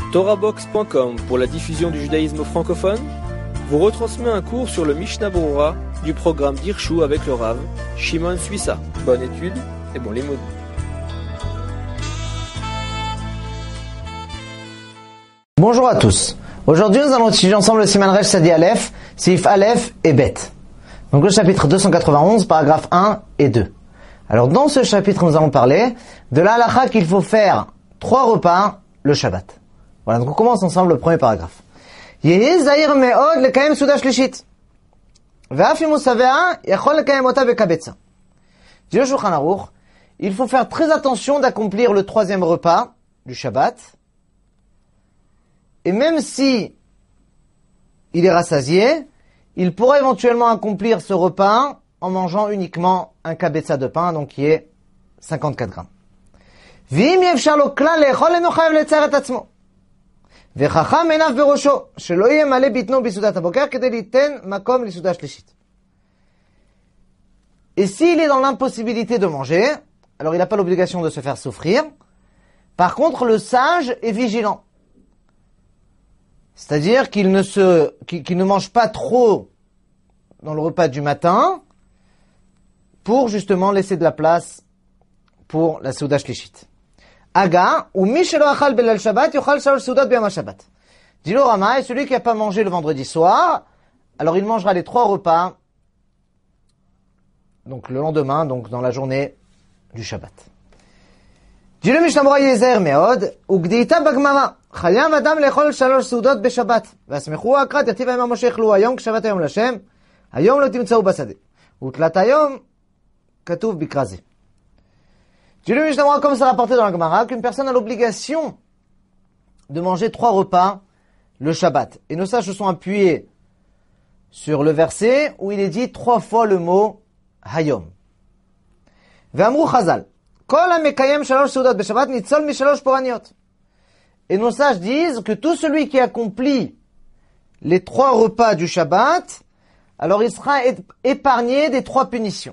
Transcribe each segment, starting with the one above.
TorahBox.com pour la diffusion du judaïsme francophone vous retransmet un cours sur le Mishnah Berurah du programme d'Irshu avec le Rav Shimon Suissa. Bonne étude et bon limoud. Bonjour à tous. Aujourd'hui, nous allons étudier ensemble le Siman Resh Sadi Aleph, Sif Aleph et Bet. Donc le chapitre 291, paragraphes 1 et 2. Alors dans ce chapitre, nous allons parler de la halakha qu'il faut faire 3 repas le Shabbat. Voilà, donc on commence ensemble le premier paragraphe. Yehi zahir me'od lekayem souda shlishit. Ve'af im hu savea yachol lekayem ota bekabetza. Dit le Shulchan Aruch, il faut faire très attention d'accomplir le 3e repas du Shabbat. Et même si il est rassasié, il pourra éventuellement accomplir ce repas en mangeant uniquement un kabetza de pain, donc qui est 54 grammes. V'im yefshar lo klal lechol eno chayav letzar et atzmo. V'chacham enav berosho, shelo yeh male bitno bisudat haboker kedei liten makom lisouda shlishit. Et s'il est dans l'impossibilité de manger, alors il n'a pas l'obligation de se faire souffrir. Par contre, le sage est vigilant. C'est-à-dire qu'il ne mange pas trop dans le repas du matin pour justement laisser de la place pour la souda shlishit. Aga, ou mi shelo achal belal shabbat, yochal shalosh soudat b'yom shabbat. Dit le Rama, et celui qui n'a pas mangé le vendredi soir, alors il mangera les 3 repas, donc le lendemain, donc dans la journée du Shabbat. Dit le Mishnah Berurah yezer me'od, ugdiita bagmara. חייב אדם לאכול 3 סעודות בשבת, והסמכו הקרא, תכתיב הימה משה אכלו היום כשבת היום לשם, היום לא תמצאו בשדה. ותלת היום, כתוב בקרא זה. Dit le Mishnah Berurah, comme ça rapporté dans la Gemara, qu'une personne a l'obligation de manger 3 repas le Shabbat. Et nos sages se sont appuyés sur le verset où il est dit 3 fois le mot hayom. Ve'amru chazal, kol hamekayem 3 סעודות בשבת ניצול מ3 פורעניות. Et nos sages disent que tout celui qui accomplit les 3 repas du Shabbat, alors il sera épargné des 3 punitions.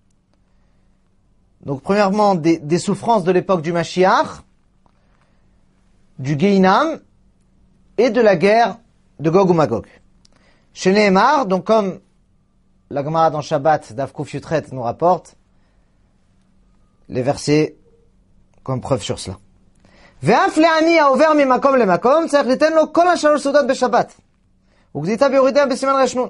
Donc premièrement, des souffrances de l'époque du Mashiach, du Gehinam et de la guerre de Gog ou Magog. Chez Nehemar, donc comme la Gemara dans Shabbat, Daf Kuf Yutret nous rapporte les versets comme preuve sur cela. ואף לעני העובר ממקום למקום צריך ליתן לו כל 3 סעודות בשבת. וגדיתה ביורידיה בסימן רשנון.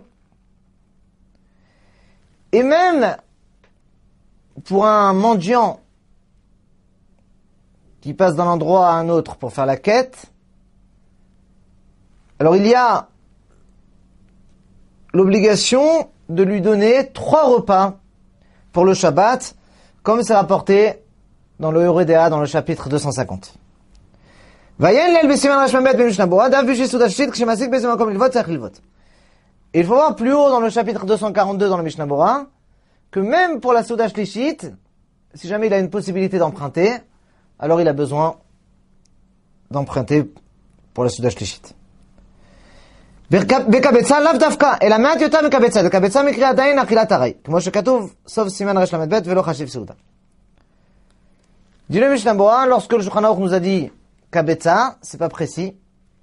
Et même pour un mendiant qui passe d'un endroit à un autre pour faire la quête, alors il y a l'obligation de lui donner 3 repas pour le Shabbat, comme c'est rapporté dans le Yoredea dans le chapitre 250. Et il faut voir plus haut dans le chapitre 242 dans le Mishnah Berurah que même pour la souda shlishit, si jamais il a une possibilité d'emprunter, alors il a besoin d'emprunter pour la souda shlishit. בקבצה לאו דווקא, אלא מעט יותר מקבצה, וקבצה מקרי עדיין אכילת ארעי, כמו שכתוב סוף סימן רש למד ב' ולא חשיב סעודה. Dit le Mishnah Berurah, lorsque le Shulchan Aruch nous a dit kabetza, c'est pas précis.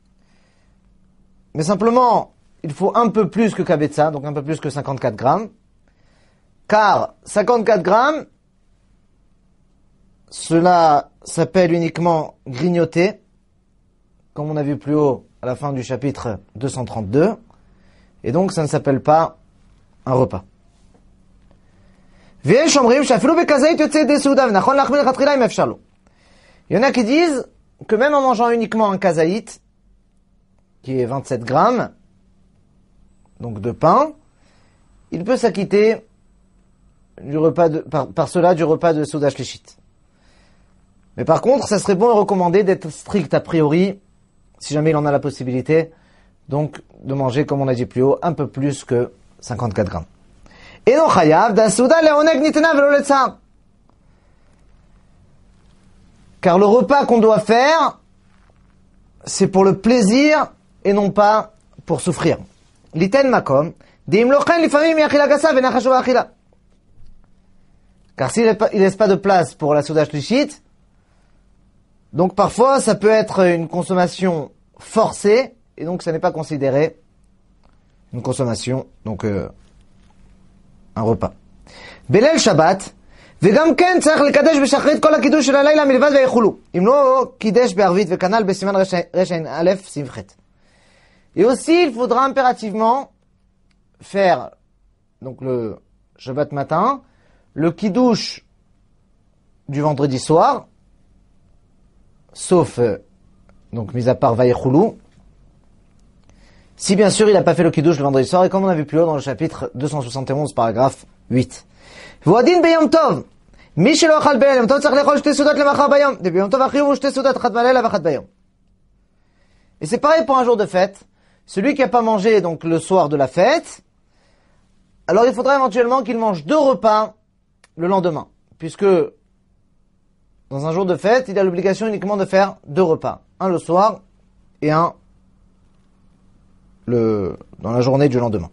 Mais simplement, il faut un peu plus que kabetza, donc un peu plus que 54 grammes. Car 54 grammes, cela s'appelle uniquement grignoter, comme on a vu plus haut à la fin du chapitre 232. Et donc, ça ne s'appelle pas un repas. Il y en a qui disent que même en mangeant uniquement un kazaït, qui est 27 grammes, donc de pain, il peut s'acquitter du repas par cela du repas de souda shlishit. Mais par contre, ça serait bon et recommandé d'être strict a priori, si jamais il en a la possibilité, donc de manger, comme on a dit plus haut, un peu plus que 54 grammes. Et non chayav da souda leoneg nitena velo letzar. Car le repas qu'on doit faire, c'est pour le plaisir et non pas pour souffrir. Liten makom, deim lochen lifamim yachila gasa venachashu achila. Car s'il ne laisse pas de place pour la souda shlishit, Donc parfois, ça peut être une consommation forcée, et donc ça n'est pas considéré une consommation, donc un repas. Belel Shabbat, וגם כן צריך לקדש בשחרית כל הקידוש של הלילה מלבד ויחולו. אם לא קידש בערבית וכנ"ל בסימן רע"א ס"ח. Et aussi, il faudra impérativement faire, donc le Shabbat matin, le kiddush du vendredi soir, sauf, donc mis à part vayechoulou, si bien sûr il n'a pas fait le kiddush le vendredi soir, et comme on a vu plus haut dans le chapitre 271, paragraphe 8. Voadin beyom tov, mi shelo achal beyom tov tzarich lechol shte sudot lemachar bayom, de beyom tov achiyu shte sudot achat balela vachat bayom. Et c'est pareil pour un jour de fête. Celui qui n'a pas mangé donc le soir de la fête, alors il faudra éventuellement qu'il mange 2 repas le lendemain, puisque dans un jour de fête, il a l'obligation uniquement de faire 2 repas, un le soir et un dans la journée du lendemain.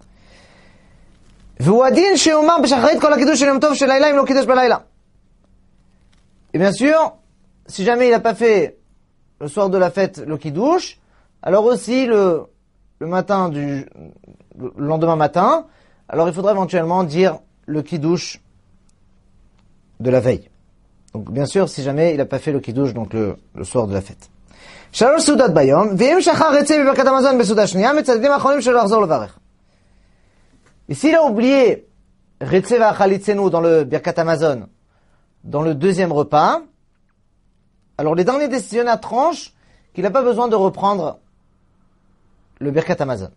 Et bien sûr, si jamais il n'a pas fait le soir de la fête le kiddush, alors aussi le matin le lendemain matin, alors il faudra éventuellement dire le kiddush de la veille. Donc bien sûr, si jamais il n'a pas fait le kiddush donc le soir de la fête. Shalosh Seudat Bayom, ve'im shachar retzeh beberkat Hamazon besouda shniya, metzaddim achronim shelo achzor levarech. Et s'il a oublié retzeh va'achalitzenu dans le Birkat Hamazon, dans le deuxième repas, alors les derniers décisionnaires tranchent qu'il n'a pas besoin de reprendre le Birkat Hamazon.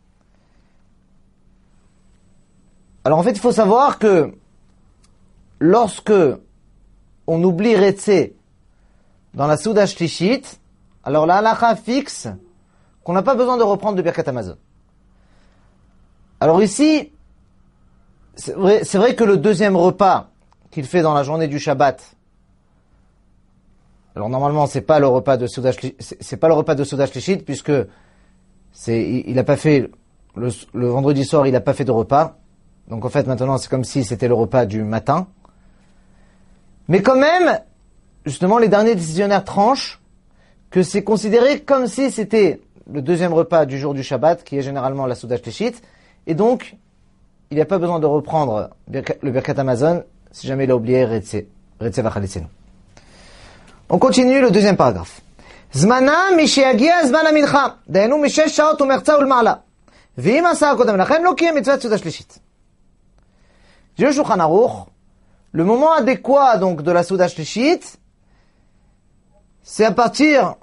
Alors en fait, il faut savoir que lorsque on oublie Retzeh dans la Souda Shlishit, alors la halakha fixe qu'on n'a pas besoin de reprendre le Birkat Hamazon. Alors ici, c'est vrai que le deuxième repas qu'il fait dans la journée du Shabbat, alors normalement c'est pas le repas de Souda Shlishit puisque il n'a pas fait le vendredi soir, il n'a pas fait de repas. Donc en fait maintenant c'est comme si c'était le repas du matin. Mais quand même, justement les derniers décisionnaires tranchent que c'est considéré comme si c'était le deuxième repas du jour du Shabbat, qui est généralement la Souda Shlishit, et donc il n'y a pas besoin de reprendre le Birkat Hamazon si jamais il a oublié Retzeh v'achalitzenu. On continue le deuxième paragraphe. זמנה משהגיע זמן המנחה, דהיינו 6 שעות ומחצה ולמעלה. ואם עשה קודם לכן, לא קיים מצוות סעודה שלישית. Dit le Shulchan Aruch, le moment adéquat donc de la Souda Shlishit, c'est à partir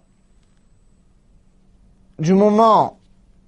du moment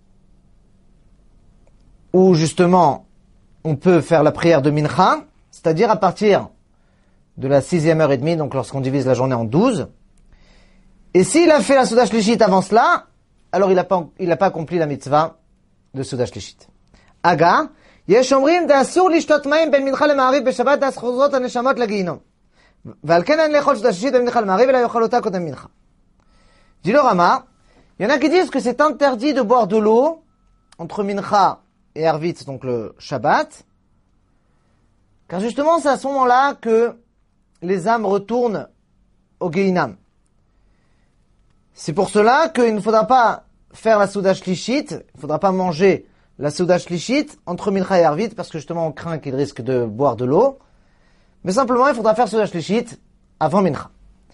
où justement on peut faire la prière de Mincha, c'est-à-dire à partir de la 6e heure et demie, donc lorsqu'on divise la journée en 12. Et s'il a fait la Souda Shlishit avant cela, alors il n'a pas accompli la mitzvah de Souda Shlishit. Aga, יש אומרים דאסור לשתות מים בין מנחה למעריב בשבת דאס חוזרות הנשמות לגיהינום. ועל כן אין לאכול סעודה שלישית בין מנחה למעריב אלא יאכל אותה קודם מנחה. Dit le Rama, il y en a qui disent que c'est interdit de boire de l'eau entre Mincha et Arvit, donc le Shabbat, car justement c'est à ce moment-là que les âmes retournent au Gehinam. C'est pour cela qu'il ne faudra pas faire la Souda Shlishit, il ne faudra pas manger la Souda Shlishit entre Mincha et Arvit, parce que justement on craint qu'il risque de boire de l'eau, mais simplement il faudra faire Souda Shlishit avant Mincha.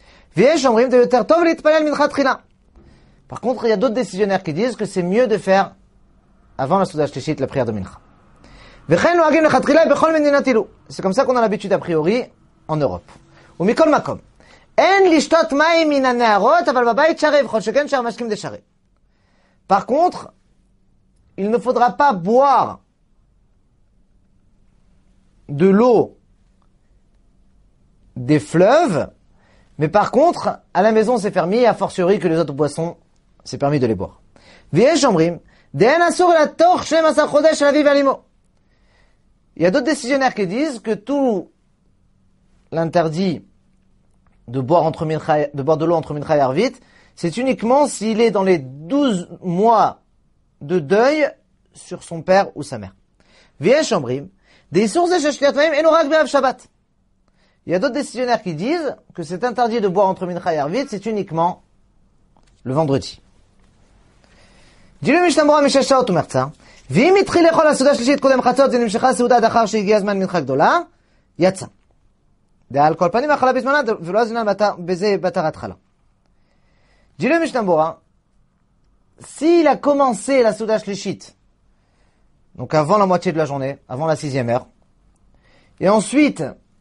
Par contre, il y a d'autres décisionnaires qui disent que c'est mieux de faire avant la Souda Shlishit la prière de Mincha. C'est comme ça qu'on a l'habitude a priori en Europe. Par contre, il ne faudra pas boire de l'eau des fleuves, mais par contre, à la maison c'est permis, a fortiori que les autres boissons, c'est permis de les boire. Il y a d'autres décisionnaires qui disent que tout l'interdit de boire de l'eau entre Mincha et Arvit, c'est uniquement s'il est dans les 12 mois de deuil sur son père ou sa mère. Il Il y a d'autres décisionnaires qui disent que c'est interdit de boire entre Mincha et Arvit, c'est uniquement le vendredi. dit le Mishnah Berurah משש שעות ומחצה, ואם התחיל לאכול הסעודה השלישית קודם חצות, זה נמשכה הסעודה עד אחר שהגיע זמן מנחה גדולה, יצא. על כל פנים האכלה בזמנה, ולא הזינה בזה בתר התחלה. dit le Mishnah Berurah, s'il a commencé la souda shlichit, donc avant la moitié de la journée, avant la 6e heure, et ensuite,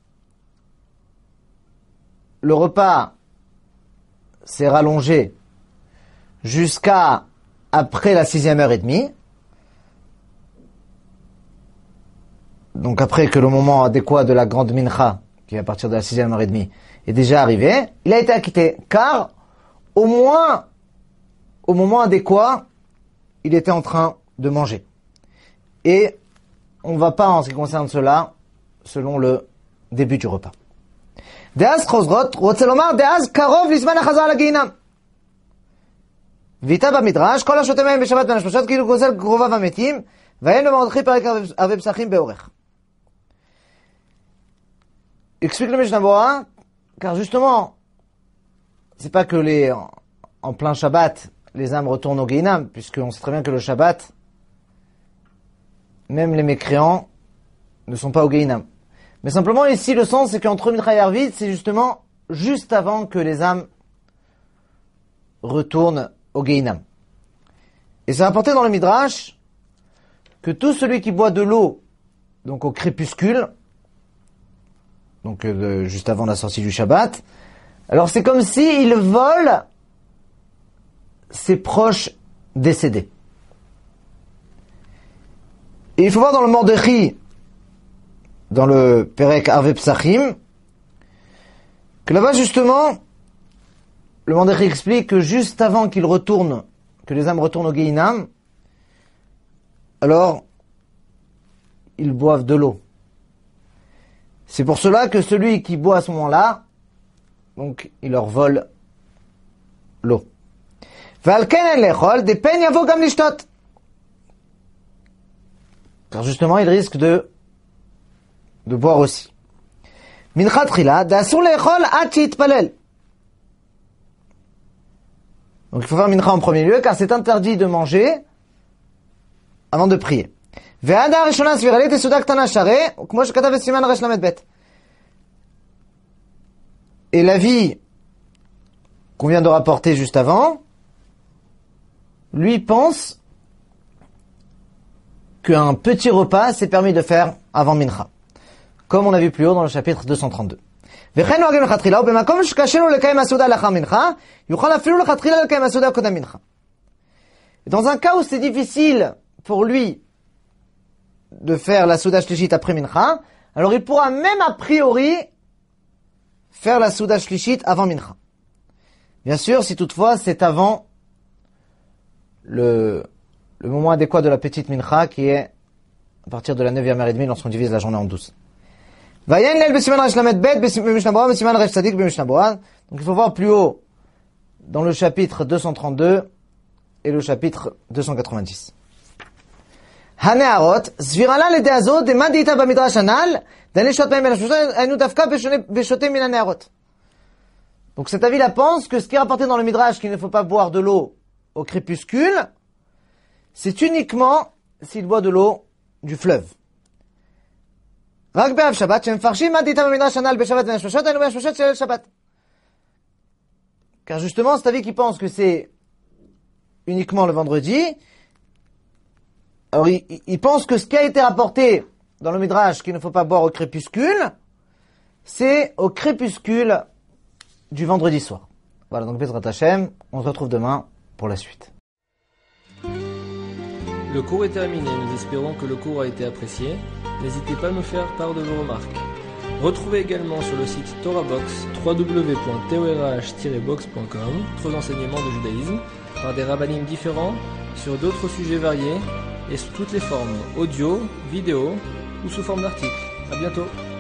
le repas s'est rallongé jusqu'à après la 6e heure et demie, donc après que le moment adéquat de la grande mincha, qui est à partir de la 6e heure et demie, est déjà arrivé, il a été acquitté, car au moins, au moment adéquat, il était en train de manger. Et on ne va pas, en ce qui concerne cela, selon le début du repas. דאז חוזרות, רוצה לומר, דאז קרוב לזמן החזרה לגיהינם. ואיתה במדרש, כל השותה מהם בשבת בין השלושות, כאילו גוזל קרוביו המתים, ואין לו מרדכי פרק ערבי פסחים באורך. Explique le Mishnah Berurah, car justement, c'est pas que en plein Shabbat, les âmes retournent au Gehinam, puisqu'on sait très bien que le Shabbat, même les mécréants ne sont pas au Gehinam. Mais simplement ici, le sens, c'est qu'entre Mincha et Arvit, c'est justement juste avant que les âmes retournent au Gehinam. Et c'est rapporté dans le Midrash que tout celui qui boit de l'eau, donc au crépuscule, donc juste avant la sortie du Shabbat, alors c'est comme s'il vole ses proches décédés. Et il faut voir dans le Mordechai, dans le Perek Arve Psachim, que là-bas justement, le Mordechai explique que juste avant qu'ils retournent, que les âmes retournent au Gehinam, alors ils boivent de l'eau. C'est pour cela que celui qui boit à ce moment-là, donc il leur vole l'eau. Car justement, il risque de boire aussi. Minchat Trila, d'asur lechol ad sheitpalel. Donc il faut faire mincha en premier lieu, car c'est interdit de manger avant de prier. Ve'ada rishona sviralit esuda ktana share, kmo shekatav besiman resh lamed bet. Et l'avis qu'on vient de rapporter juste avant, lui pense qu'un petit repas s'est permis de faire avant mincha, comme on a vu plus haut dans le chapitre 232. וכן נוהגים לכתחילה, ובמקום שקשה לו לקיים הסעודה לאחר מנחה, יוכל אפילו לכתחילה לקיים הסעודה קודם מנחה. Dans un cas où c'est difficile pour lui de faire la souda shlichit après mincha, alors il pourra même a priori faire la souda shlichit avant mincha. Bien sûr, si toutefois c'est avant le moment adéquat de la petite mincha, qui est à partir de la 9e heure et demie lorsqu'on divise la journée en 12. Donc il faut voir plus haut dans le chapitre 232 et le chapitre 290. Donc cet avis-là pense que ce qui est rapporté dans le Midrash, qu'il ne faut pas boire de l'eau au crépuscule, c'est uniquement s'il boit de l'eau du fleuve. Car justement, cet avis qui pense que c'est uniquement le vendredi, alors il pense que ce qui a été rapporté dans le Midrash qu'il ne faut pas boire au crépuscule, c'est au crépuscule du vendredi soir. Voilà, donc Bezrat Hashem, on se retrouve demain pour la suite. Le cours est terminé, nous espérons que le cours a été apprécié. N'hésitez pas à nous faire part de vos remarques. Retrouvez également sur le site TorahBox www.torah-box.com d'autres enseignements de judaïsme par des rabbinim différents sur d'autres sujets variés et sous toutes les formes, audio, vidéo ou sous forme d'articles. À bientôt.